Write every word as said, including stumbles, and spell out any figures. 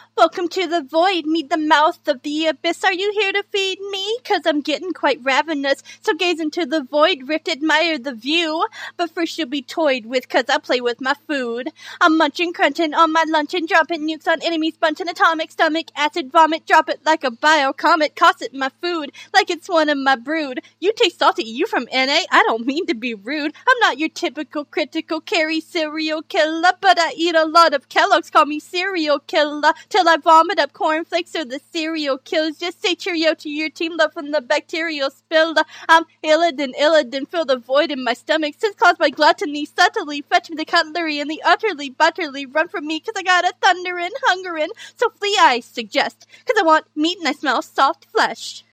Welcome to the void, meet the mouth of the abyss. Are you here to feed me? Cause I'm getting quite ravenous. So gaze into the void, rift, admire the view. But first you'll be toyed with, cause I play with my food. I'm munching, crunching on my luncheon, dropping nukes on enemies, bunching atomic stomach, acid vomit, drop it like a bio comet, toss it my food, like it's one of my brood. You taste salty, you from N A? I don't mean to be rude. I'm not your typical critical carry serial killer, but I eat a lot of Kellogg's, call me serial killer, till I vomit up cornflakes so the cereal kills. Just say cheerio to your team, love from the bacterial spill. I'm Illidan, Illidan, fill the void in my stomach, since caused by gluttony, subtly fetch me the cutlery and the utterly butterly run from me, cause I got a thunderin', hungerin', so flee I suggest, cause I want meat and I smell soft flesh.